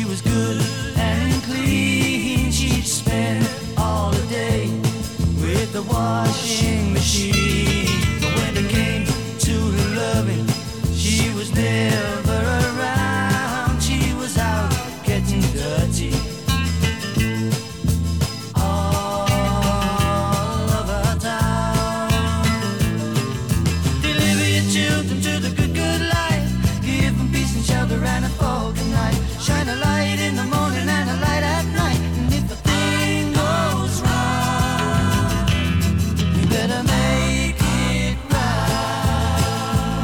was good and clean. She'd spend all the day with the washing machine. But when it came to loving, she was never around. She was out getting dirty all over town. Deliver your children to the good, good life. Give them peace and shelter and a fog at night. Shine a light in the morning and a light at night. And if the thing goes wrong, you better make it right.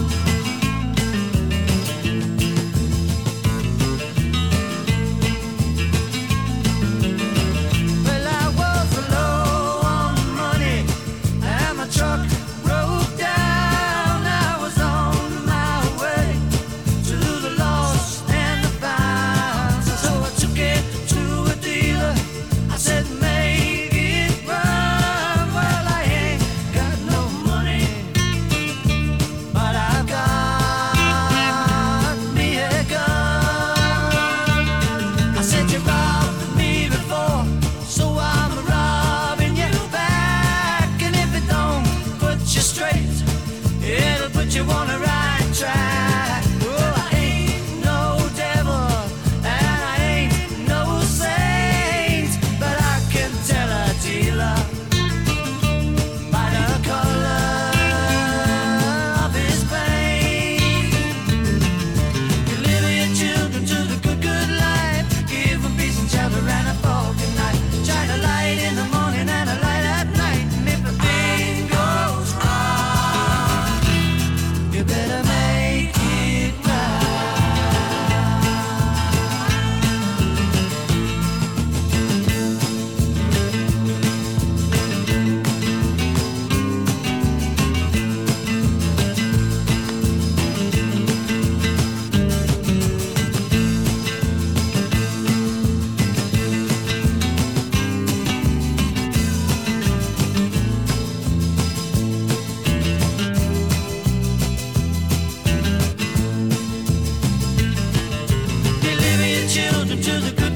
Well, I was low on money and my truck broke down. I was on my way to the lost and the found. So I took it to a dealer. I said, make it run. Well, I ain't got no money, but I've got me a gun. I said, you robbed me before, so I'm robbing you back. And if it don't put you straight, it'll put you on the right track. Oh, I ain't no devil and I ain't no saint, but I can tell a dealer by the color of his paint. Deliver your children to the good, good life. Give them peace and shelter and a fog at night. Shine a light in the morning and a light at night. And if the thing goes wrong, you better make it right. Deliver your children to the good